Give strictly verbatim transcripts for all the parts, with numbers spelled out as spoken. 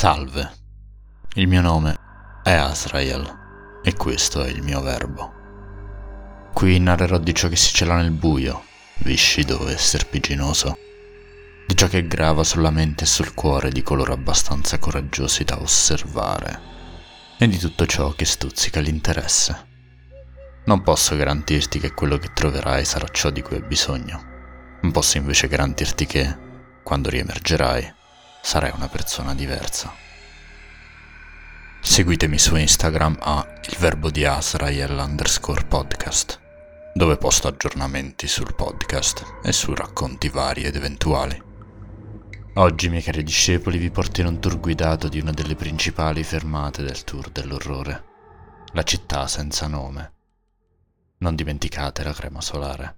Salve, il mio nome è Azrael e questo è il mio verbo. Qui narrerò di ciò che si cela nel buio, viscido e serpiginoso, di ciò che grava sulla mente e sul cuore di coloro abbastanza coraggiosi da osservare, e di tutto ciò che stuzzica l'interesse. Non posso garantirti che quello che troverai sarà ciò di cui hai bisogno, non posso invece garantirti che, quando riemergerai, sarai una persona diversa. Seguitemi su Instagram a il verbo di Azrael underscore podcast, dove posto aggiornamenti sul podcast e su racconti vari ed eventuali. Oggi, miei cari discepoli, vi porto in un tour guidato di una delle principali fermate del tour dell'orrore, la città senza nome. Non dimenticate la crema solare.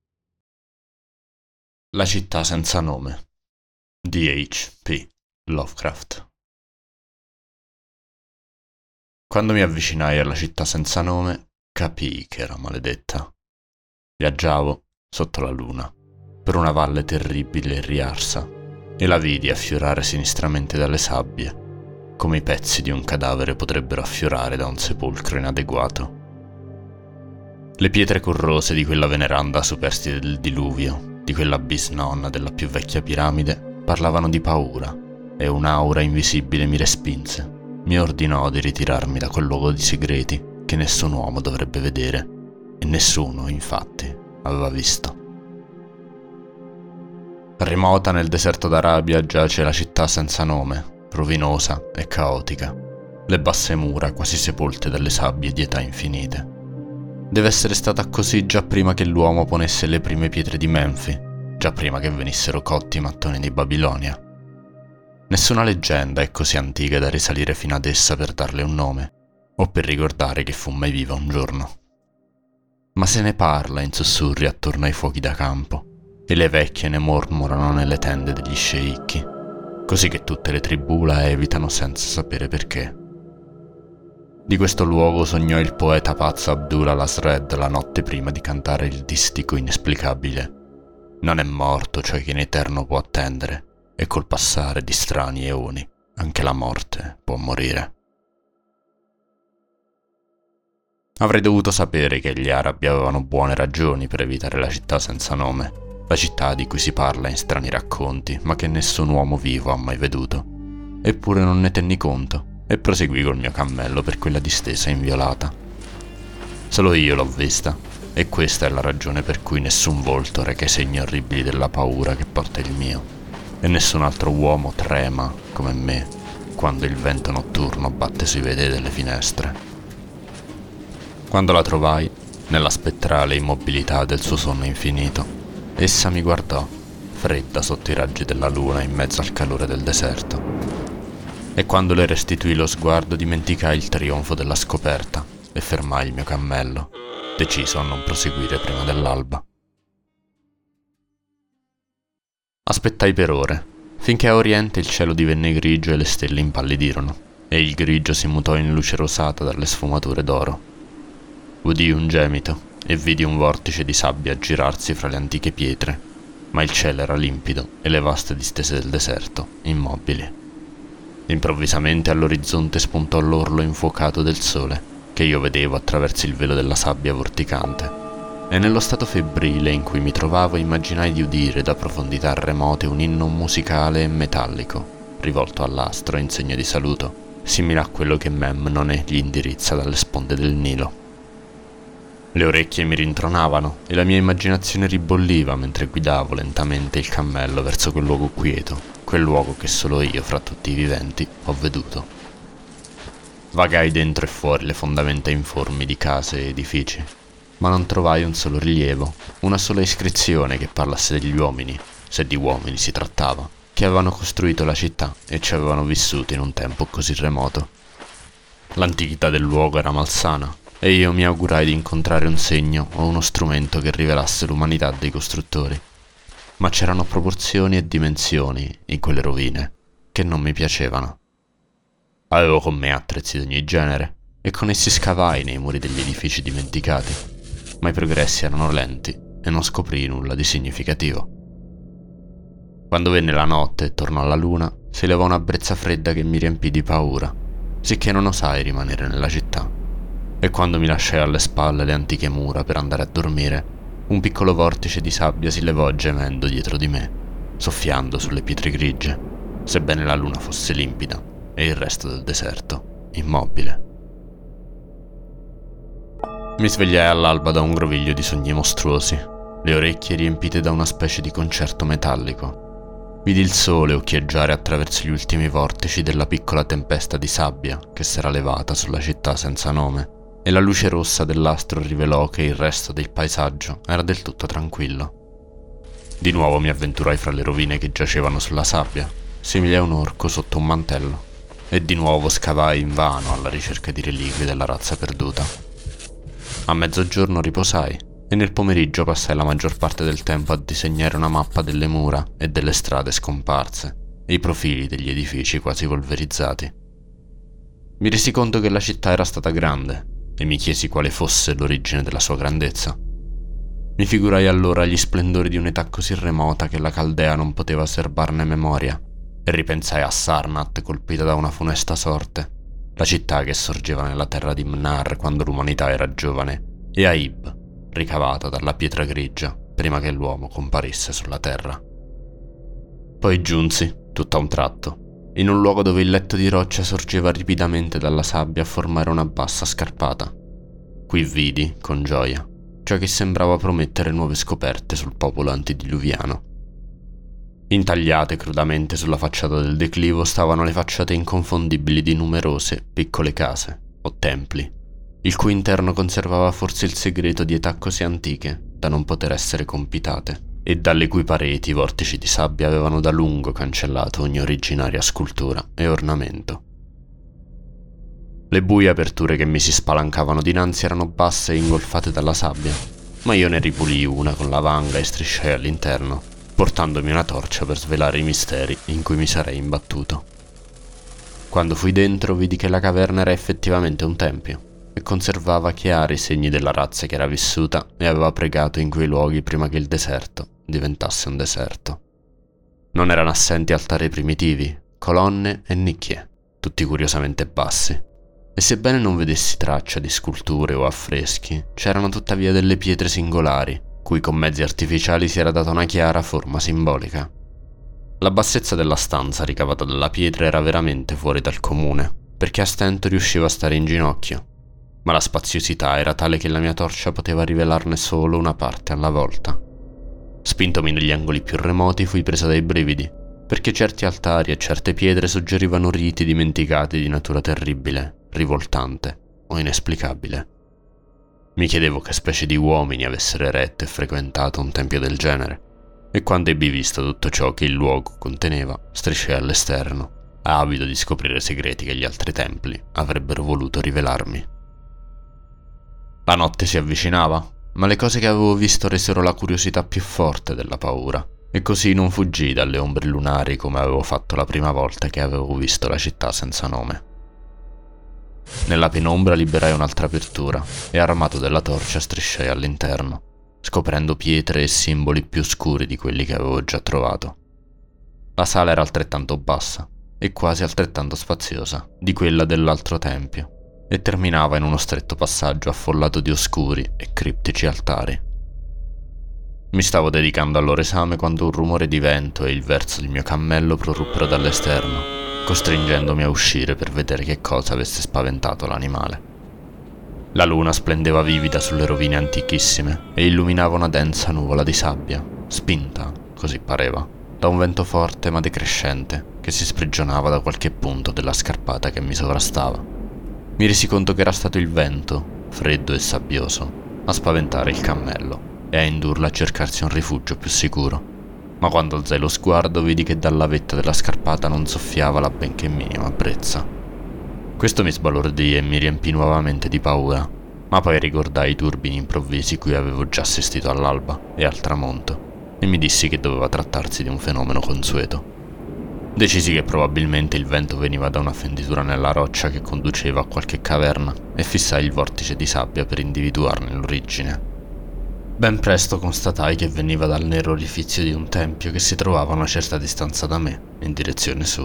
La città senza nome D H P Lovecraft. Quando mi avvicinai alla città senza nome, capii che era maledetta. Viaggiavo sotto la luna, per una valle terribile e riarsa, e la vidi affiorare sinistramente dalle sabbie, come i pezzi di un cadavere potrebbero affiorare da un sepolcro inadeguato. Le pietre corrose di quella veneranda superstite del diluvio, di quella bisnonna della più vecchia piramide, parlavano di paura, e un'aura invisibile mi respinse, mi ordinò di ritirarmi da quel luogo di segreti che nessun uomo dovrebbe vedere, e nessuno, infatti, aveva visto. Remota nel deserto d'Arabia giace la città senza nome, rovinosa e caotica, le basse mura quasi sepolte dalle sabbie di età infinite. Deve essere stata così già prima che l'uomo ponesse le prime pietre di Menfi, già prima che venissero cotti i mattoni di Babilonia. Nessuna leggenda è così antica da risalire fino ad essa per darle un nome, o per ricordare che fu mai viva un giorno. Ma se ne parla in sussurri attorno ai fuochi da campo, e le vecchie ne mormorano nelle tende degli sceicchi, così che tutte le tribù la evitano senza sapere perché. Di questo luogo sognò il poeta pazzo Abdul al-Asred la notte prima di cantare il distico inesplicabile: non è morto ciò che in eterno può attendere, e col passare di strani eoni anche la morte può morire. Avrei dovuto sapere che gli arabi avevano buone ragioni per evitare la città senza nome, la città di cui si parla in strani racconti, ma che nessun uomo vivo ha mai veduto. Eppure non ne tenni conto, e proseguì col mio cammello per quella distesa inviolata. Solo io l'ho vista, e questa è la ragione per cui nessun volto reca i segni orribili della paura che porta il mio, e nessun altro uomo trema, come me, quando il vento notturno batte sui vetri delle finestre. Quando la trovai, nella spettrale immobilità del suo sonno infinito, essa mi guardò, fredda sotto i raggi della luna in mezzo al calore del deserto. E quando le restituì lo sguardo dimenticai il trionfo della scoperta e fermai il mio cammello, deciso a non proseguire prima dell'alba. Aspettai per ore, finché a oriente il cielo divenne grigio e le stelle impallidirono, e il grigio si mutò in luce rosata dalle sfumature d'oro. Udii un gemito e vidi un vortice di sabbia aggirarsi fra le antiche pietre, ma il cielo era limpido e le vaste distese del deserto immobili. Improvvisamente all'orizzonte spuntò l'orlo infuocato del sole, che io vedevo attraverso il velo della sabbia vorticante, e nello stato febbrile in cui mi trovavo immaginai di udire da profondità remote un inno musicale e metallico, rivolto all'astro in segno di saluto, simile a quello che Memnone gli indirizza dalle sponde del Nilo. Le orecchie mi rintronavano e la mia immaginazione ribolliva mentre guidavo lentamente il cammello verso quel luogo quieto, quel luogo che solo io, fra tutti i viventi, ho veduto. Vagai dentro e fuori le fondamenta informi di case e edifici, ma non trovai un solo rilievo, una sola iscrizione che parlasse degli uomini, se di uomini si trattava, che avevano costruito la città e ci avevano vissuto in un tempo così remoto. L'antichità del luogo era malsana, e io mi augurai di incontrare un segno o uno strumento che rivelasse l'umanità dei costruttori. Ma c'erano proporzioni e dimensioni in quelle rovine che non mi piacevano. Avevo con me attrezzi di ogni genere, e con essi scavai nei muri degli edifici dimenticati, ma i progressi erano lenti e non scoprii nulla di significativo. Quando venne la notte e tornò alla luna, si levò una brezza fredda che mi riempì di paura, sicché non osai rimanere nella città. E quando mi lasciai alle spalle le antiche mura per andare a dormire, un piccolo vortice di sabbia si levò gemendo dietro di me, soffiando sulle pietre grigie, sebbene la luna fosse limpida e il resto del deserto immobile. Mi svegliai all'alba da un groviglio di sogni mostruosi, le orecchie riempite da una specie di concerto metallico. Vidi il sole occhieggiare attraverso gli ultimi vortici della piccola tempesta di sabbia che s'era levata sulla città senza nome, e la luce rossa dell'astro rivelò che il resto del paesaggio era del tutto tranquillo. Di nuovo mi avventurai fra le rovine che giacevano sulla sabbia, simili a un orco sotto un mantello, e di nuovo scavai invano alla ricerca di reliquie della razza perduta. A mezzogiorno riposai e nel pomeriggio passai la maggior parte del tempo a disegnare una mappa delle mura e delle strade scomparse e i profili degli edifici quasi polverizzati. Mi resi conto che la città era stata grande e mi chiesi quale fosse l'origine della sua grandezza. Mi figurai allora gli splendori di un'età così remota che la Caldea non poteva serbarne memoria e ripensai a Sarnath colpita da una funesta sorte, la città che sorgeva nella terra di Mnar quando l'umanità era giovane, e a Ib, ricavata dalla pietra grigia prima che l'uomo comparisse sulla terra. Poi giunsi, tutto a un tratto, in un luogo dove il letto di roccia sorgeva ripidamente dalla sabbia a formare una bassa scarpata. Qui vidi, con gioia, ciò che sembrava promettere nuove scoperte sul popolo antediluviano. Intagliate crudamente sulla facciata del declivo stavano le facciate inconfondibili di numerose piccole case, o templi, il cui interno conservava forse il segreto di età così antiche da non poter essere compitate, e dalle cui pareti i vortici di sabbia avevano da lungo cancellato ogni originaria scultura e ornamento. Le buie aperture che mi si spalancavano dinanzi erano basse e ingolfate dalla sabbia, ma io ne ripulii una con la vanga e strisciai all'interno, portandomi una torcia per svelare i misteri in cui mi sarei imbattuto. Quando fui dentro vidi che la caverna era effettivamente un tempio e conservava chiari segni della razza che era vissuta e aveva pregato in quei luoghi prima che il deserto diventasse un deserto. Non erano assenti altari primitivi, colonne e nicchie, tutti curiosamente bassi, e sebbene non vedessi traccia di sculture o affreschi, c'erano tuttavia delle pietre singolari, cui con mezzi artificiali si era data una chiara forma simbolica. La bassezza della stanza ricavata dalla pietra era veramente fuori dal comune, perché a stento riusciva a stare in ginocchio, ma la spaziosità era tale che la mia torcia poteva rivelarne solo una parte alla volta. Spintomi negli angoli più remoti fui presa dai brividi, perché certi altari e certe pietre suggerivano riti dimenticati di natura terribile, rivoltante o inesplicabile. Mi chiedevo che specie di uomini avessero eretto e frequentato un tempio del genere, e quando ebbi visto tutto ciò che il luogo conteneva, strisciai all'esterno, avido di scoprire segreti che gli altri templi avrebbero voluto rivelarmi. La notte si avvicinava, ma le cose che avevo visto resero la curiosità più forte della paura, e così non fuggii dalle ombre lunari come avevo fatto la prima volta che avevo visto la città senza nome. Nella penombra liberai un'altra apertura e armato della torcia strisciai all'interno, scoprendo pietre e simboli più scuri di quelli che avevo già trovato. La sala era altrettanto bassa e quasi altrettanto spaziosa di quella dell'altro tempio e terminava in uno stretto passaggio affollato di oscuri e criptici altari. Mi stavo dedicando al loro esame quando un rumore di vento e il verso del mio cammello proruppero dall'esterno, costringendomi a uscire per vedere che cosa avesse spaventato l'animale. La luna splendeva vivida sulle rovine antichissime e illuminava una densa nuvola di sabbia, spinta, così pareva, da un vento forte ma decrescente che si sprigionava da qualche punto della scarpata che mi sovrastava. Mi resi conto che era stato il vento, freddo e sabbioso, a spaventare il cammello e a indurlo a cercarsi un rifugio più sicuro. Ma quando alzai lo sguardo vidi che dalla vetta della scarpata non soffiava la benché minima brezza. Questo mi sbalordì e mi riempì nuovamente di paura, ma poi ricordai i turbini improvvisi cui avevo già assistito all'alba e al tramonto, e mi dissi che doveva trattarsi di un fenomeno consueto. Decisi che probabilmente il vento veniva da una fenditura nella roccia che conduceva a qualche caverna e fissai il vortice di sabbia per individuarne l'origine. Ben presto constatai che veniva dal nero orifizio di un tempio che si trovava a una certa distanza da me, in direzione sud.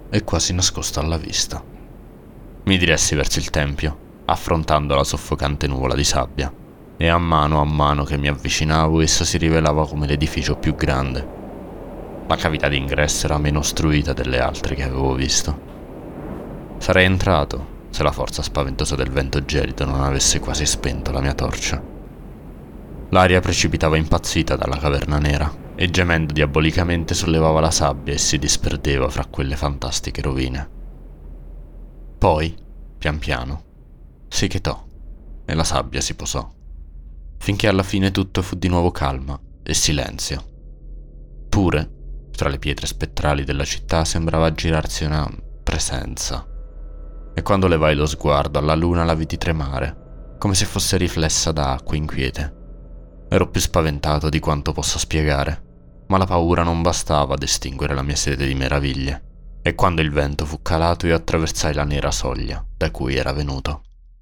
e quasi nascosto alla vista. Mi diressi verso il tempio, affrontando la soffocante nuvola di sabbia, e a mano a mano che mi avvicinavo esso si rivelava come l'edificio più grande. La cavità d'ingresso era meno ostruita delle altre che avevo visto. Sarei entrato se la forza spaventosa del vento gelido non avesse quasi spento la mia torcia. L'aria precipitava impazzita dalla caverna nera e gemendo diabolicamente sollevava la sabbia e si disperdeva fra quelle fantastiche rovine. Poi, pian piano, si chetò e la sabbia si posò, finché alla fine tutto fu di nuovo calma e silenzio. Pure, tra le pietre spettrali della città sembrava girarsi una presenza, e quando levai lo sguardo alla luna la vidi tremare, come se fosse riflessa da acque inquiete. Ero più spaventato di quanto possa spiegare, ma la paura non bastava ad estinguere la mia sete di meraviglie, e quando il vento fu calato io attraversai la nera soglia da cui era venuto.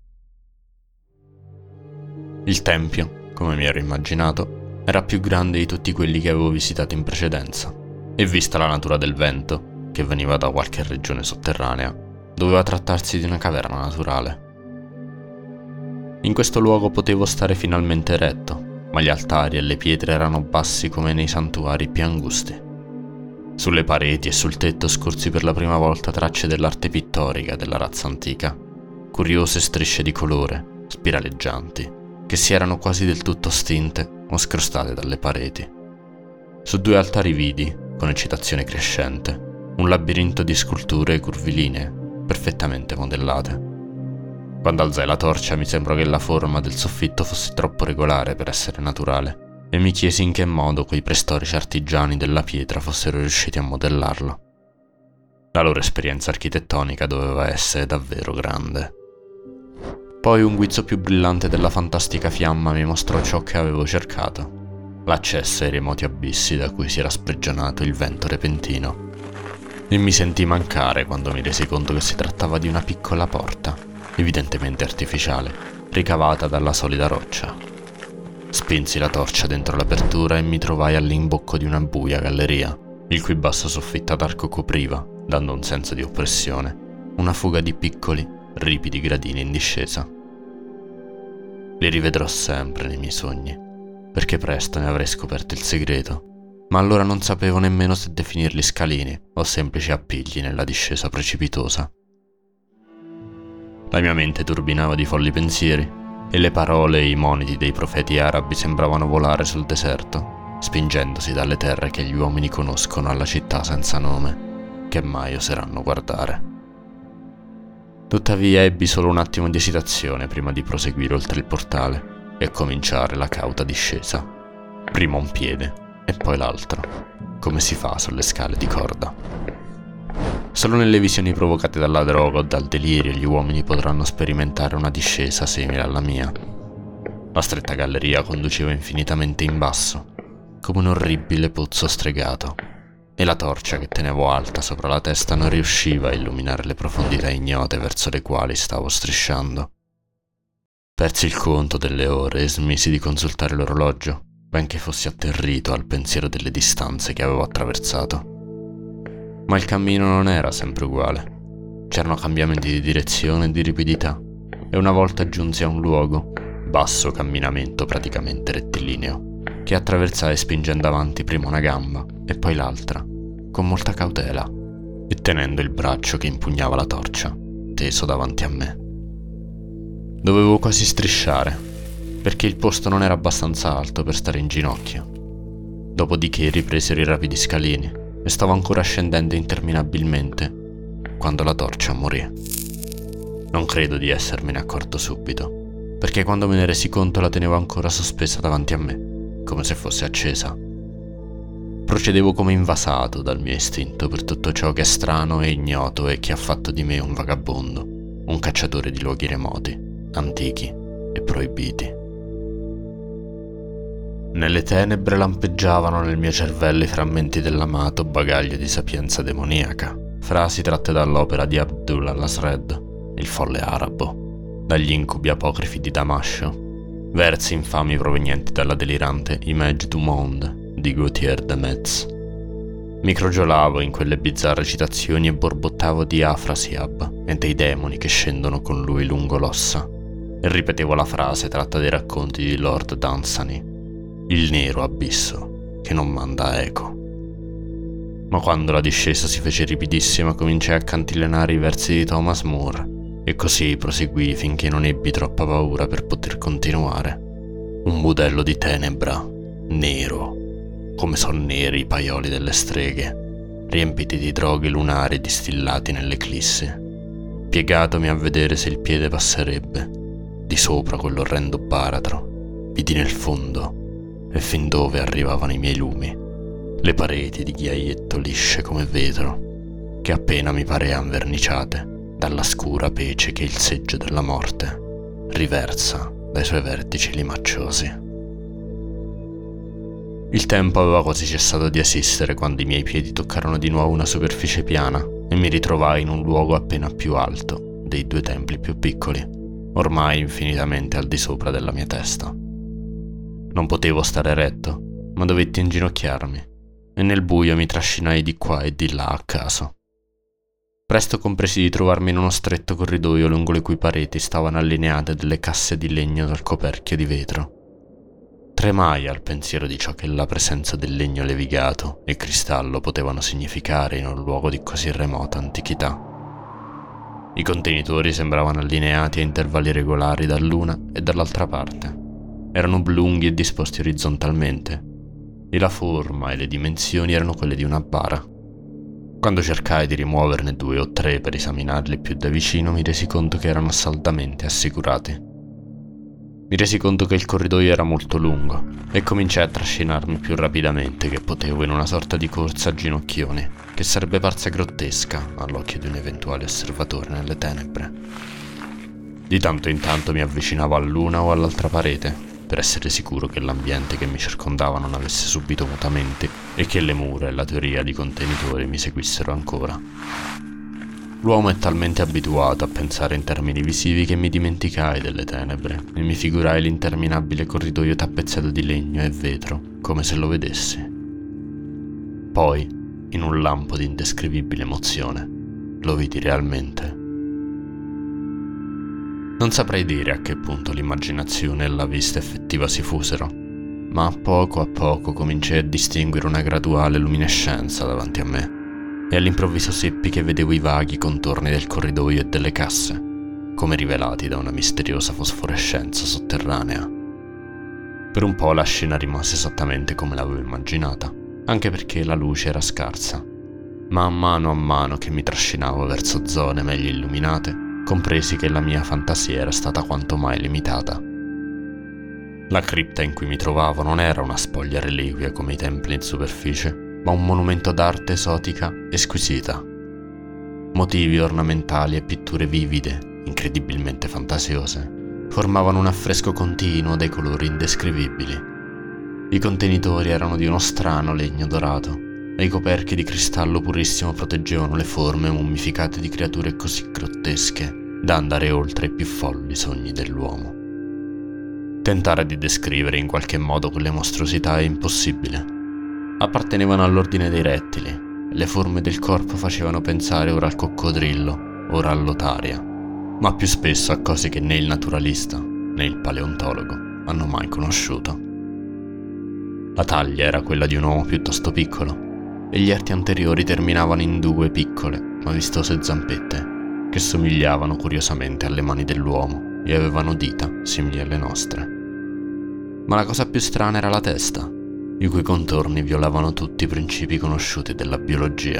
Il tempio, come mi ero immaginato, era più grande di tutti quelli che avevo visitato in precedenza, e vista la natura del vento, che veniva da qualche regione sotterranea, doveva trattarsi di una caverna naturale. In questo luogo potevo stare finalmente eretto, ma gli altari e le pietre erano bassi come nei santuari più angusti. Sulle pareti e sul tetto scorsi per la prima volta tracce dell'arte pittorica della razza antica, curiose strisce di colore, spiraleggianti, che si erano quasi del tutto stinte o scrostate dalle pareti. Su due altari vidi, con eccitazione crescente, un labirinto di sculture curvilinee, perfettamente modellate. Quando alzai la torcia mi sembrò che la forma del soffitto fosse troppo regolare per essere naturale, e mi chiesi in che modo quei preistorici artigiani della pietra fossero riusciti a modellarlo. La loro esperienza architettonica doveva essere davvero grande. Poi un guizzo più brillante della fantastica fiamma mi mostrò ciò che avevo cercato: l'accesso ai remoti abissi da cui si era sprigionato il vento repentino. E mi sentii mancare quando mi resi conto che si trattava di una piccola porta, evidentemente artificiale, ricavata dalla solida roccia. Spinsi la torcia dentro l'apertura e mi trovai all'imbocco di una buia galleria, il cui basso soffitto ad arco copriva, dando un senso di oppressione, una fuga di piccoli, ripidi gradini in discesa. Li rivedrò sempre nei miei sogni, perché presto ne avrei scoperto il segreto, ma allora non sapevo nemmeno se definirli scalini o semplici appigli nella discesa precipitosa. La mia mente turbinava di folli pensieri, e le parole e i moniti dei profeti arabi sembravano volare sul deserto, spingendosi dalle terre che gli uomini conoscono alla città senza nome, che mai oseranno guardare. Tuttavia ebbi solo un attimo di esitazione prima di proseguire oltre il portale e cominciare la cauta discesa. Prima un piede e poi l'altro, come si fa sulle scale di corda. Solo nelle visioni provocate dalla droga o dal delirio gli uomini potranno sperimentare una discesa simile alla mia. La stretta galleria conduceva infinitamente in basso, come un orribile pozzo stregato, e la torcia che tenevo alta sopra la testa non riusciva a illuminare le profondità ignote verso le quali stavo strisciando. Persi il conto delle ore e smisi di consultare l'orologio, benché fossi atterrito al pensiero delle distanze che avevo attraversato. Ma il cammino non era sempre uguale. C'erano cambiamenti di direzione e di ripidità, e una volta giunsi a un luogo, basso camminamento praticamente rettilineo, che attraversai spingendo avanti prima una gamba e poi l'altra, con molta cautela, e tenendo il braccio che impugnava la torcia, teso davanti a me. Dovevo quasi strisciare, perché il posto non era abbastanza alto per stare in ginocchio. Dopodiché ripresero i rapidi scalini, e stavo ancora scendendo interminabilmente quando la torcia morì. Non credo di essermene accorto subito, perché quando me ne resi conto la tenevo ancora sospesa davanti a me, come se fosse accesa. Procedevo come invasato dal mio istinto per tutto ciò che è strano e ignoto e che ha fatto di me un vagabondo, un cacciatore di luoghi remoti, antichi e proibiti. Nelle tenebre lampeggiavano nel mio cervello i frammenti dell'amato bagaglio di sapienza demoniaca, frasi tratte dall'opera di Abdul al-Nasred, il folle arabo, dagli incubi apocrifi di Damascio, versi infami provenienti dalla delirante Image du Monde di Gautier de Metz. Mi crogiolavo in quelle bizzarre citazioni e borbottavo di Afrasiab e dei demoni che scendono con lui lungo l'ossa, e ripetevo la frase tratta dai racconti di Lord Dunsany, il nero abisso che non manda eco. Ma quando la discesa si fece ripidissima cominciai a cantilenare i versi di Thomas Moore, e così proseguii finché non ebbi troppa paura per poter continuare. Un budello di tenebra, nero, come son neri i paioli delle streghe, riempiti di droghe lunari distillati nell'eclissi. Piegatomi a vedere se il piede passerebbe, di sopra quell'orrendo baratro, vidi nel fondo, e fin dove arrivavano i miei lumi, le pareti di ghiaietto lisce come vetro, che appena mi parean verniciate dalla scura pece che il seggio della morte riversa dai suoi vertici limacciosi. Il tempo aveva quasi cessato di esistere quando i miei piedi toccarono di nuovo una superficie piana e mi ritrovai in un luogo appena più alto dei due templi più piccoli, ormai infinitamente al di sopra della mia testa. Non potevo stare eretto, ma dovetti inginocchiarmi, e nel buio mi trascinai di qua e di là a caso. Presto compresi di trovarmi in uno stretto corridoio lungo le cui pareti stavano allineate delle casse di legno dal coperchio di vetro. Tremai al pensiero di ciò che la presenza del legno levigato e cristallo potevano significare in un luogo di così remota antichità. I contenitori sembravano allineati a intervalli regolari dall'una e dall'altra parte. Erano oblunghi e disposti orizzontalmente, e la forma e le dimensioni erano quelle di una bara. Quando cercai di rimuoverne due o tre per esaminarli più da vicino, mi resi conto che erano saldamente assicurati. Mi resi conto che il corridoio era molto lungo e cominciai a trascinarmi più rapidamente che potevo in una sorta di corsa a ginocchioni che sarebbe parsa grottesca all'occhio di un eventuale osservatore nelle tenebre. Di tanto in tanto mi avvicinavo all'una o all'altra parete per essere sicuro che l'ambiente che mi circondava non avesse subito mutamenti e che le mura e la teoria di contenitori mi seguissero ancora. L'uomo è talmente abituato a pensare in termini visivi che mi dimenticai delle tenebre e mi figurai l'interminabile corridoio tappezzato di legno e vetro, come se lo vedessi. Poi, in un lampo di indescrivibile emozione, lo vidi realmente. Non saprei dire a che punto l'immaginazione e la vista effettiva si fusero, ma a poco a poco cominciai a distinguere una graduale luminescenza davanti a me. E all'improvviso seppi che vedevo i vaghi contorni del corridoio e delle casse, come rivelati da una misteriosa fosforescenza sotterranea. Per un po' la scena rimase esattamente come l'avevo immaginata, anche perché la luce era scarsa, ma a mano a mano che mi trascinavo verso zone meglio illuminate, compresi che la mia fantasia era stata quanto mai limitata. La cripta in cui mi trovavo non era una spoglia reliquia come i templi in superficie, ma un monumento d'arte esotica e squisita. Motivi ornamentali e pitture vivide, incredibilmente fantasiose, formavano un affresco continuo dai colori indescrivibili. I contenitori erano di uno strano legno dorato, e i coperchi di cristallo purissimo proteggevano le forme mummificate di creature così grottesche da andare oltre i più folli sogni dell'uomo. Tentare di descrivere in qualche modo quelle mostruosità è impossibile. Appartenevano all'ordine dei rettili, e le forme del corpo facevano pensare ora al coccodrillo, ora all'otaria, ma più spesso a cose che né il naturalista né il paleontologo hanno mai conosciuto. La taglia era quella di un uomo piuttosto piccolo, e gli arti anteriori terminavano in due piccole ma vistose zampette, che somigliavano curiosamente alle mani dell'uomo e avevano dita simili alle nostre. Ma la cosa più strana era la testa, i cui contorni violavano tutti i principi conosciuti della biologia.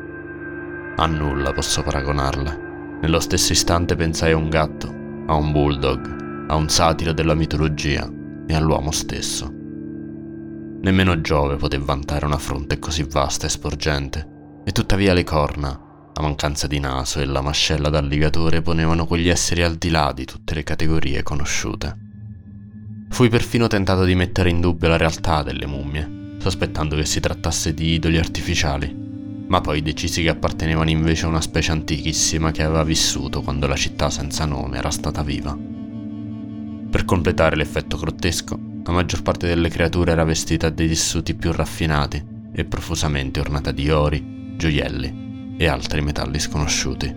A nulla posso paragonarle. Nello stesso istante pensai a un gatto, a un bulldog, a un satiro della mitologia e all'uomo stesso. Nemmeno Giove poté vantare una fronte così vasta e sporgente, e tuttavia le corna, la mancanza di naso e la mascella d'alligatore ponevano quegli esseri al di là di tutte le categorie conosciute. Fui perfino tentato di mettere in dubbio la realtà delle mummie, sospettando che si trattasse di idoli artificiali, ma poi decisi che appartenevano invece a una specie antichissima che aveva vissuto quando la città senza nome era stata viva. Per completare l'effetto grottesco, la maggior parte delle creature era vestita dei tessuti più raffinati, e profusamente ornata di ori, gioielli e altri metalli sconosciuti.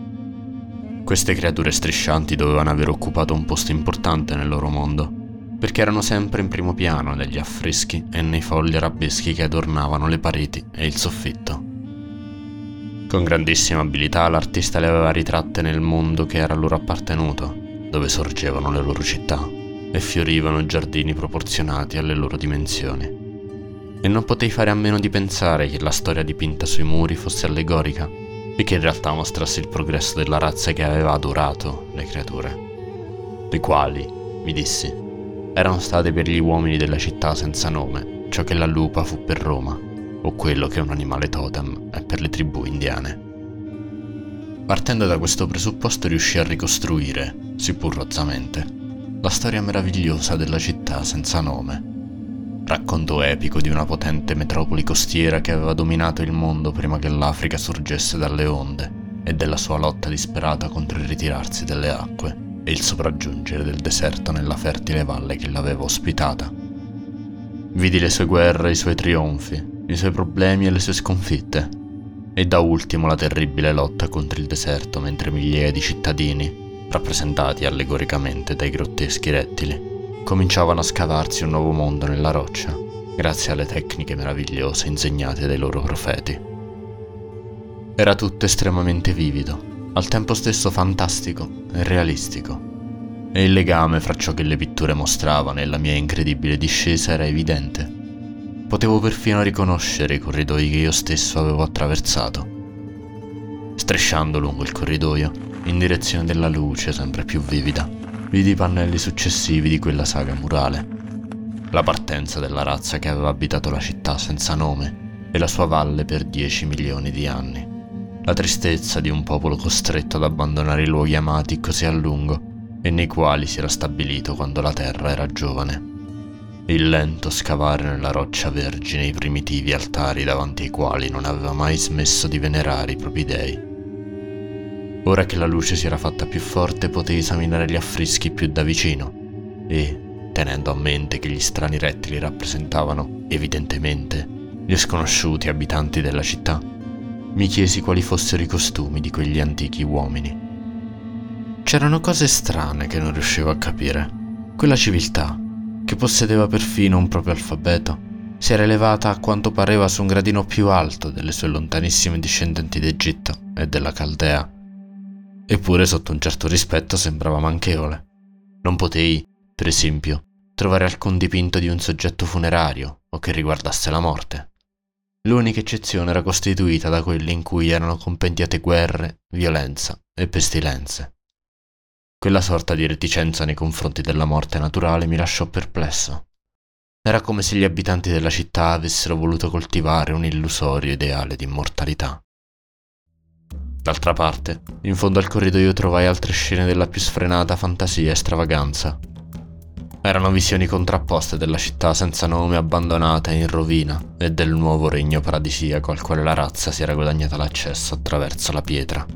Queste creature striscianti dovevano aver occupato un posto importante nel loro mondo, perché erano sempre in primo piano negli affreschi e nei fogli arabeschi che adornavano le pareti e il soffitto. Con grandissima abilità l'artista le aveva ritratte nel mondo che era loro appartenuto, dove sorgevano le loro città e fiorivano giardini proporzionati alle loro dimensioni. E non potei fare a meno di pensare che la storia dipinta sui muri fosse allegorica e che in realtà mostrasse il progresso della razza che aveva adorato le creature, le quali, mi dissi, erano state per gli uomini della città senza nome ciò che la lupa fu per Roma, o quello che un animale totem è per le tribù indiane. Partendo da questo presupposto riuscì a ricostruire, seppur rozzamente, la storia meravigliosa della città senza nome. Racconto epico di una potente metropoli costiera che aveva dominato il mondo prima che l'Africa sorgesse dalle onde e della sua lotta disperata contro il ritirarsi delle acque e il sopraggiungere del deserto nella fertile valle che l'aveva ospitata. Vidi le sue guerre, i suoi trionfi, i suoi problemi e le sue sconfitte, e da ultimo la terribile lotta contro il deserto mentre migliaia di cittadini, rappresentati allegoricamente dai grotteschi rettili, cominciavano a scavarsi un nuovo mondo nella roccia, grazie alle tecniche meravigliose insegnate dai loro profeti. Era tutto estremamente vivido, al tempo stesso fantastico e realistico, e il legame fra ciò che le pitture mostravano e la mia incredibile discesa era evidente. Potevo perfino riconoscere i corridoi che io stesso avevo attraversato. Strisciando lungo il corridoio, in direzione della luce sempre più vivida, vidi i pannelli successivi di quella saga murale. La partenza della razza che aveva abitato la città senza nome e la sua valle per dieci milioni di anni. La tristezza di un popolo costretto ad abbandonare i luoghi amati così a lungo e nei quali si era stabilito quando la terra era giovane. Il lento scavare nella roccia vergine i primitivi altari davanti ai quali non aveva mai smesso di venerare i propri dei. Ora che la luce si era fatta più forte potei esaminare gli affreschi più da vicino e, tenendo a mente che gli strani rettili rappresentavano, evidentemente, gli sconosciuti abitanti della città, mi chiesi quali fossero i costumi di quegli antichi uomini. C'erano cose strane che non riuscivo a capire. Quella civiltà, che possedeva perfino un proprio alfabeto, si era elevata a quanto pareva su un gradino più alto delle sue lontanissime discendenti d'Egitto e della Caldea. Eppure sotto un certo rispetto sembrava manchevole. Non potei, per esempio, trovare alcun dipinto di un soggetto funerario o che riguardasse la morte. L'unica eccezione era costituita da quelli in cui erano compendiate guerre, violenza e pestilenze. Quella sorta di reticenza nei confronti della morte naturale mi lasciò perplesso. Era come se gli abitanti della città avessero voluto coltivare un illusorio ideale di immortalità. D'altra parte, in fondo al corridoio trovai altre scene della più sfrenata fantasia e stravaganza. Erano visioni contrapposte della città senza nome abbandonata e in rovina e del nuovo regno paradisiaco al quale la razza si era guadagnata l'accesso attraverso la pietra.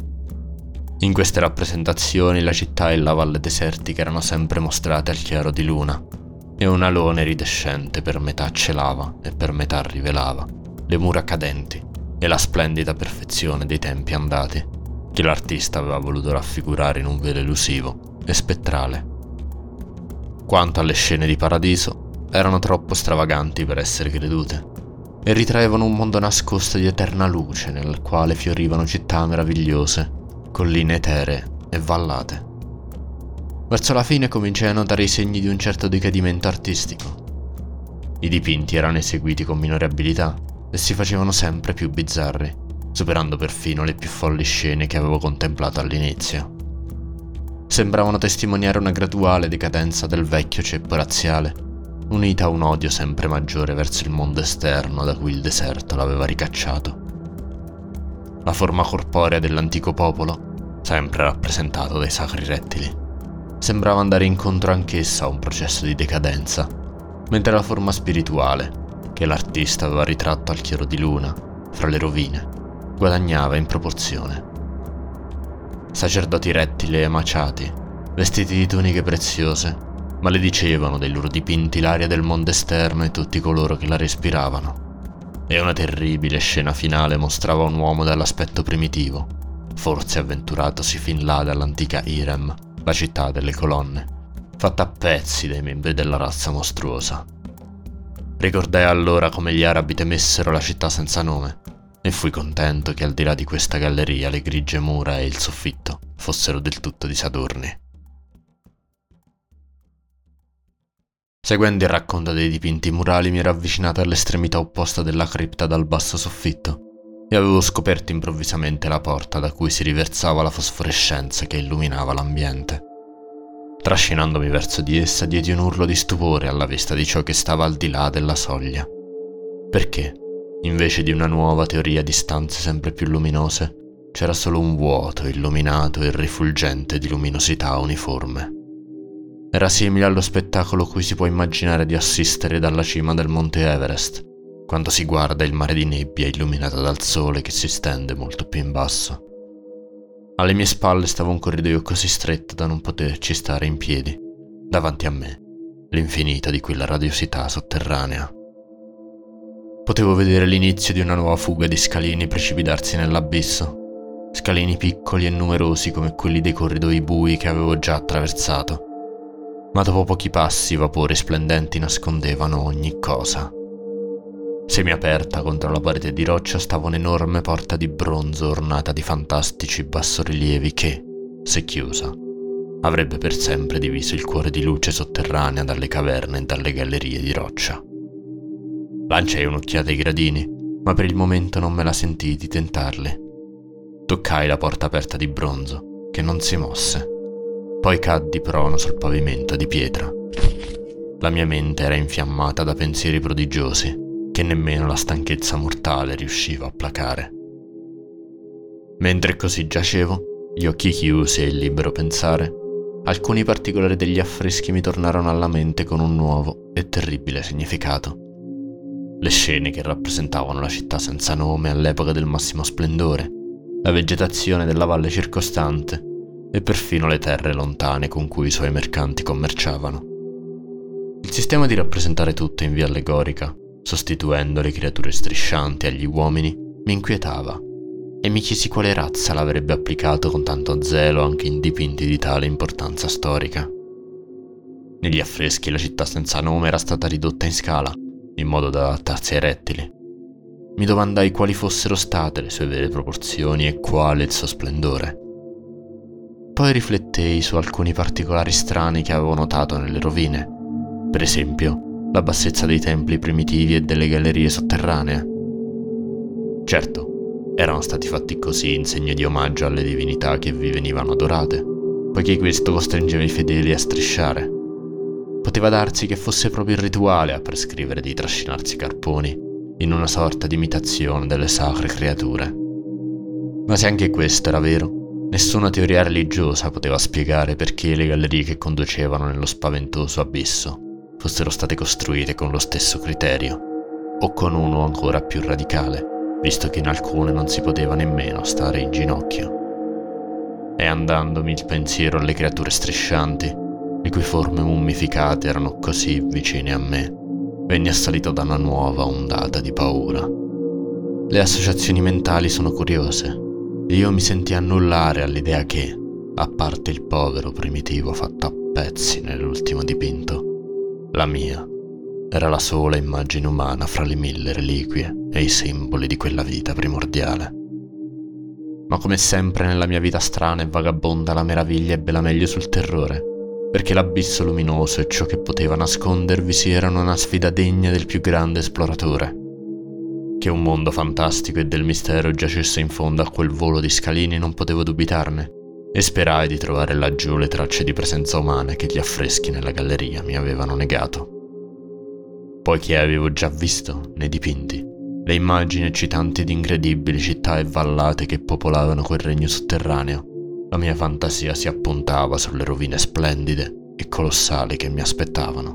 In queste rappresentazioni la città e la valle desertica erano sempre mostrate al chiaro di luna, e un alone iridescente per metà celava e per metà rivelava le mura cadenti e la splendida perfezione dei tempi andati, che l'artista aveva voluto raffigurare in un velo elusivo e spettrale. Quanto alle scene di paradiso, erano troppo stravaganti per essere credute, e ritraevano un mondo nascosto di eterna luce nel quale fiorivano città meravigliose, colline eteree e vallate. Verso la fine cominciai a notare i segni di un certo decadimento artistico. I dipinti erano eseguiti con minore abilità e si facevano sempre più bizzarri, superando perfino le più folli scene che avevo contemplato all'inizio. Sembravano testimoniare una graduale decadenza del vecchio ceppo razziale, unita a un odio sempre maggiore verso il mondo esterno da cui il deserto l'aveva ricacciato. La forma corporea dell'antico popolo, sempre rappresentato dai sacri rettili, sembrava andare incontro anch'essa a un processo di decadenza, mentre la forma spirituale, che l'artista aveva ritratto al chiaro di luna, fra le rovine, guadagnava in proporzione. Sacerdoti rettili e maciati, vestiti di tuniche preziose, maledicevano dei loro dipinti l'aria del mondo esterno e tutti coloro che la respiravano. e una terribile scena finale mostrava un uomo dall'aspetto primitivo, forse avventuratosi fin là dall'antica Irem, la città delle colonne, fatta a pezzi dai membri della razza mostruosa. Ricordai allora come gli arabi temessero la città senza nome, e fui contento che al di là di questa galleria le grigie mura e il soffitto fossero del tutto di Sadurni. Seguendo il racconto dei dipinti murali mi ero avvicinato all'estremità opposta della cripta dal basso soffitto e avevo scoperto improvvisamente la porta da cui si riversava la fosforescenza che illuminava l'ambiente. Trascinandomi verso di essa diedi un urlo di stupore alla vista di ciò che stava al di là della soglia. Perché, invece di una nuova teoria di stanze sempre più luminose, c'era solo un vuoto illuminato e rifulgente di luminosità uniforme. Era simile allo spettacolo cui si può immaginare di assistere dalla cima del monte Everest, quando si guarda il mare di nebbia illuminato dal sole che si stende molto più in basso. Alle mie spalle stava un corridoio così stretto da non poterci stare in piedi. Davanti a me, l'infinito di quella radiosità sotterranea. Potevo vedere l'inizio di una nuova fuga di scalini precipitarsi nell'abisso. Scalini piccoli e numerosi come quelli dei corridoi bui che avevo già attraversato. Ma dopo pochi passi i vapori splendenti nascondevano ogni cosa. Semiaperta contro la parete di roccia stava un'enorme porta di bronzo ornata di fantastici bassorilievi che, se chiusa, avrebbe per sempre diviso il cuore di luce sotterranea dalle caverne e dalle gallerie di roccia. Lanciai un'occhiata ai gradini, ma per il momento non me la sentii di tentarli. Toccai la porta aperta di bronzo, che non si mosse. Poi caddi prono sul pavimento di pietra. La mia mente era infiammata da pensieri prodigiosi, che nemmeno la stanchezza mortale riusciva a placare. Mentre così giacevo, gli occhi chiusi e il libero pensare, alcuni particolari degli affreschi mi tornarono alla mente con un nuovo e terribile significato. Le scene che rappresentavano la città senza nome all'epoca del massimo splendore, la vegetazione della valle circostante e perfino le terre lontane con cui i suoi mercanti commerciavano. Il sistema di rappresentare tutto in via allegorica, sostituendo le creature striscianti agli uomini, mi inquietava e mi chiesi quale razza l'avrebbe applicato con tanto zelo anche in dipinti di tale importanza storica. Negli affreschi la città senza nome era stata ridotta in scala, in modo da adattarsi ai rettili. Mi domandai quali fossero state le sue vere proporzioni e quale il suo splendore. Poi riflettei su alcuni particolari strani che avevo notato nelle rovine, per esempio la bassezza dei templi primitivi e delle gallerie sotterranee. Certo, erano stati fatti così in segno di omaggio alle divinità che vi venivano adorate, poiché questo costringeva i fedeli a strisciare. Poteva darsi che fosse proprio il rituale a prescrivere di trascinarsi i carponi, in una sorta di imitazione delle sacre creature. Ma se anche questo era vero, nessuna teoria religiosa poteva spiegare perché le gallerie che conducevano nello spaventoso abisso fossero state costruite con lo stesso criterio, o con uno ancora più radicale, visto che in alcune non si poteva nemmeno stare in ginocchio. E andandomi il pensiero alle creature striscianti, le cui forme mummificate erano così vicine a me, venni assalito da una nuova ondata di paura. Le associazioni mentali sono curiose, e io mi sentii annullare all'idea che, a parte il povero primitivo fatto a pezzi nell'ultimo dipinto, la mia era la sola immagine umana fra le mille reliquie e i simboli di quella vita primordiale. Ma come sempre nella mia vita strana e vagabonda la meraviglia ebbe la meglio sul terrore, perché l'abisso luminoso e ciò che poteva nascondervisi erano una sfida degna del più grande esploratore. Che un mondo fantastico e del mistero giacesse in fondo a quel volo di scalini non potevo dubitarne, e sperai di trovare laggiù le tracce di presenza umana che gli affreschi nella galleria mi avevano negato. Poiché avevo già visto, nei dipinti, le immagini eccitanti di incredibili città e vallate che popolavano quel regno sotterraneo, la mia fantasia si appuntava sulle rovine splendide e colossali che mi aspettavano.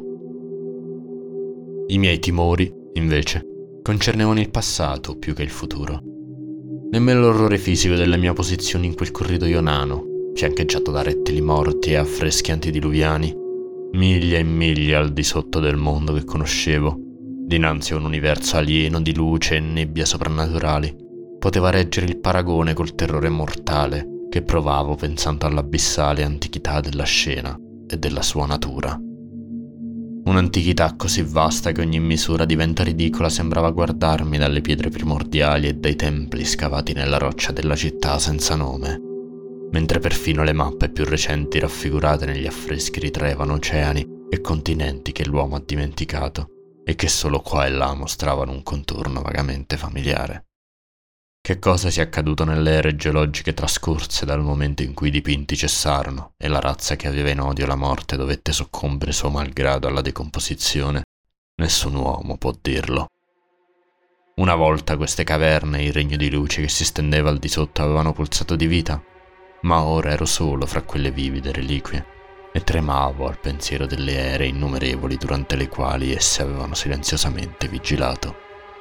I miei timori, invece, concernevano il passato più che il futuro. Nemmeno l'orrore fisico della mia posizione in quel corridoio nano, fiancheggiato da rettili morti e affreschi antidiluviani, miglia e miglia al di sotto del mondo che conoscevo, Dinanzi a un universo alieno di luce e nebbia soprannaturali, poteva reggere il paragone col terrore mortale che provavo pensando all'abissale antichità della scena e della sua natura. Un'antichità così vasta che ogni misura diventa ridicola sembrava guardarmi dalle pietre primordiali e dai templi scavati nella roccia della città senza nome, mentre perfino le mappe più recenti raffigurate negli affreschi ritraevano oceani e continenti che l'uomo ha dimenticato e che solo qua e là mostravano un contorno vagamente familiare. Che cosa sia accaduto nelle ere geologiche trascorse dal momento in cui i dipinti cessarono e la razza che aveva in odio la morte dovette soccombere suo malgrado alla decomposizione, nessun uomo può dirlo. Una volta queste caverne e il regno di luce che si stendeva al di sotto avevano pulsato di vita, ma ora ero solo fra quelle vivide reliquie e tremavo al pensiero delle ere innumerevoli durante le quali esse avevano silenziosamente vigilato.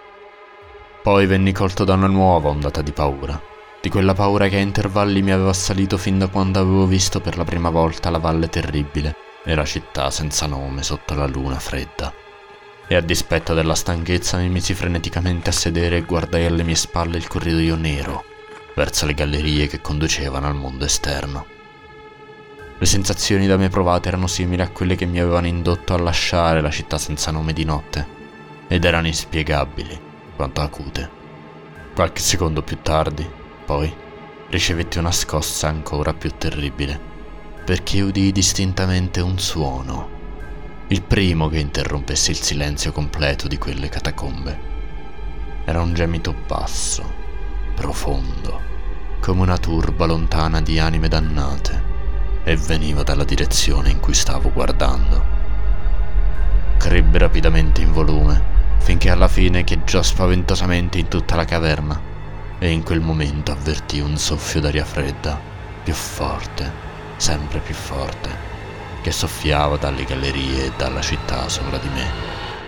Poi venni colto da una nuova ondata di paura, di quella paura che a intervalli mi aveva assalito fin da quando avevo visto per la prima volta la Valle Terribile e la città senza nome sotto la luna fredda. E a dispetto della stanchezza mi misi freneticamente a sedere e guardai alle mie spalle il corridoio nero, verso le gallerie che conducevano al mondo esterno. Le sensazioni da me provate erano simili a quelle che mi avevano indotto a lasciare la città senza nome di notte, ed erano inspiegabili quanto acute. Qualche secondo più tardi, poi, ricevetti una scossa ancora più terribile, perché udii distintamente un suono, il primo che interrompesse il silenzio completo di quelle catacombe. Era un gemito basso, profondo, come una turba lontana di anime dannate, e veniva dalla direzione in cui stavo guardando. Crebbe rapidamente in volume, finché alla fine echeggiò spaventosamente in tutta la caverna, e in quel momento avvertii un soffio d'aria fredda, più forte, sempre più forte, che soffiava dalle gallerie e dalla città sopra di me.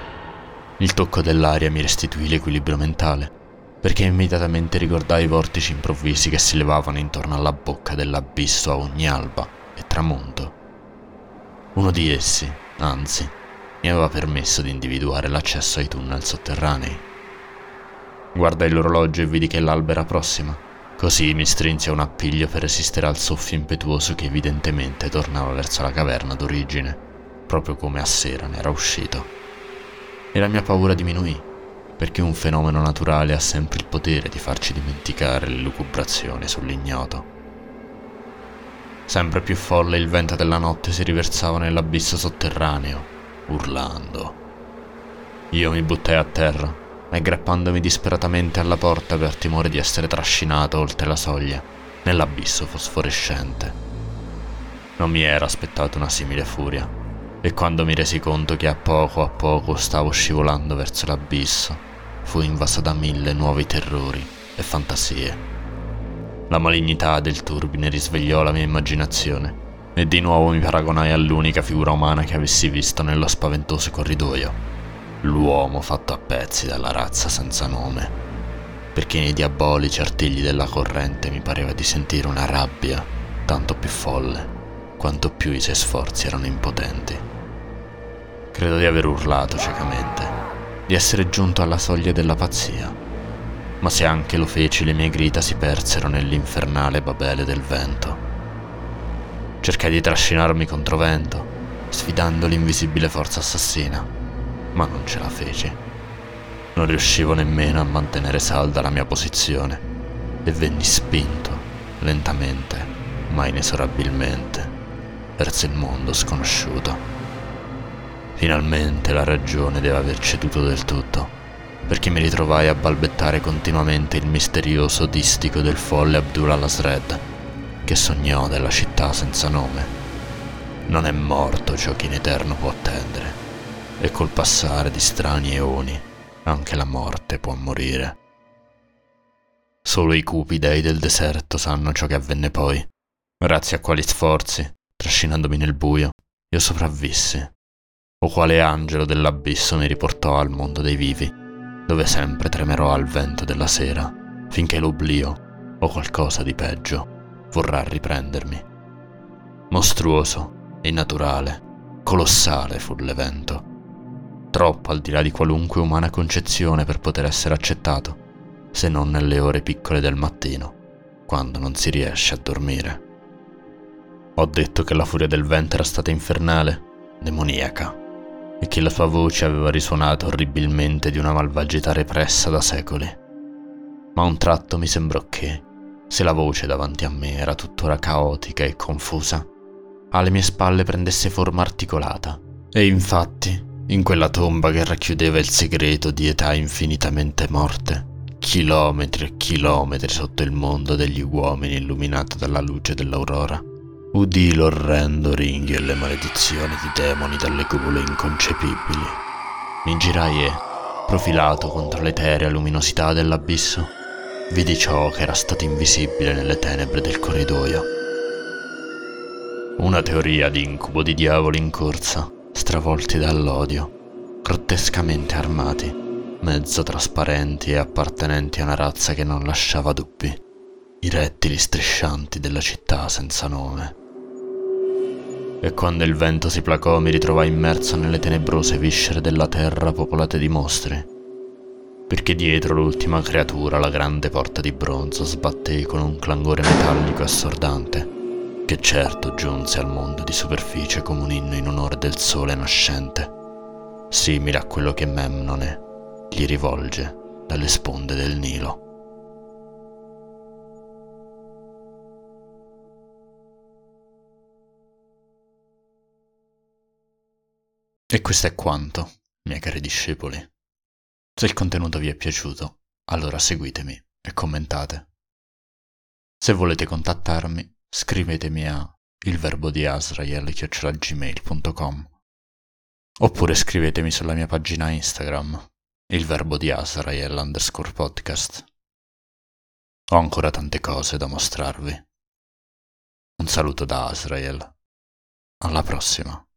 Il tocco dell'aria mi restituì l'equilibrio mentale, perché immediatamente ricordai i vortici improvvisi che si levavano intorno alla bocca dell'abisso a ogni alba e tramonto. Uno di essi, anzi, mi aveva permesso di individuare l'accesso ai tunnel sotterranei. Guardai l'orologio e vidi che l'alba era prossima, così mi strinsi a un appiglio per resistere al soffio impetuoso che evidentemente tornava verso la caverna d'origine, proprio come a sera ne era uscito. E la mia paura diminuì, perché un fenomeno naturale ha sempre il potere di farci dimenticare le lucubrazioni sull'ignoto. Sempre più folle il vento della notte si riversava nell'abisso sotterraneo, urlando. Io mi buttai a terra, aggrappandomi disperatamente alla porta per timore di essere trascinato oltre la soglia, nell'abisso fosforescente. Non mi era aspettato una simile furia, e quando mi resi conto che a poco a poco stavo scivolando verso l'abisso, fui invaso da mille nuovi terrori e fantasie. La malignità del turbine risvegliò la mia immaginazione, e di nuovo mi paragonai all'unica figura umana che avessi visto nello spaventoso corridoio, l'uomo fatto a pezzi dalla razza senza nome, perché nei diabolici artigli della corrente mi pareva di sentire una rabbia tanto più folle quanto più i suoi sforzi erano impotenti. Credo di aver urlato ciecamente, di essere giunto alla soglia della pazzia, ma se anche lo feci le mie grida si persero nell'infernale babele del vento. Cercai di trascinarmi controvento, sfidando l'invisibile forza assassina, ma non ce la feci. Non riuscivo nemmeno a mantenere salda la mia posizione e venni spinto, lentamente, ma inesorabilmente, verso il mondo sconosciuto. Finalmente la ragione deve aver ceduto del tutto, perché mi ritrovai a balbettare continuamente il misterioso distico del folle Abdul al-Asred, che sognò della città senza nome. Non è morto ciò che in eterno può attendere, e col passare di strani eoni anche la morte può morire. Solo i cupi dei del deserto sanno ciò che avvenne poi, grazie a quali sforzi, trascinandomi nel buio, io sopravvissi, o quale angelo dell'abisso mi riportò al mondo dei vivi, dove sempre tremerò al vento della sera, finché l'oblio, o qualcosa di peggio, vorrà riprendermi. Mostruoso, innaturale, colossale fu l'evento. troppo al di là di qualunque umana concezione per poter essere accettato, se non nelle ore piccole del mattino, quando non si riesce a dormire. Ho detto che la furia del vento era stata infernale, demoniaca, e che la sua voce aveva risuonato orribilmente di una malvagità repressa da secoli. Ma a un tratto mi sembrò che, se la voce davanti a me era tuttora caotica e confusa, alle mie spalle prendesse forma articolata. E infatti, in quella tomba che racchiudeva il segreto di età infinitamente morte, chilometri e chilometri sotto il mondo degli uomini illuminato dalla luce dell'aurora, udii l'orrendo ringhio e le maledizioni di demoni dalle cupole inconcepibili. Mi girai e, profilato contro l'eterea luminosità dell'abisso, vidi ciò che era stato invisibile nelle tenebre del corridoio. Una teoria di incubo di diavoli in corsa, stravolti dall'odio, grottescamente armati, mezzo trasparenti e appartenenti a una razza che non lasciava dubbi, i rettili striscianti della città senza nome. E quando il vento si placò mi ritrovai immerso nelle tenebrose viscere della terra popolate di mostri, perché dietro l'ultima creatura la grande porta di bronzo sbattei con un clangore metallico assordante, che certo giunse al mondo di superficie come un inno in onore del sole nascente, simile a quello che Memnone gli rivolge dalle sponde del Nilo. E questo è quanto, miei cari discepoli. Se il contenuto vi è piaciuto, allora seguitemi e commentate. Se volete contattarmi, scrivetemi a ilverbodiasrael chiocciola gmail punto com oppure scrivetemi sulla mia pagina Instagram, ilverbodiasrael underscore podcast. Ho ancora tante cose da mostrarvi. Un saluto da Asrael. Alla prossima.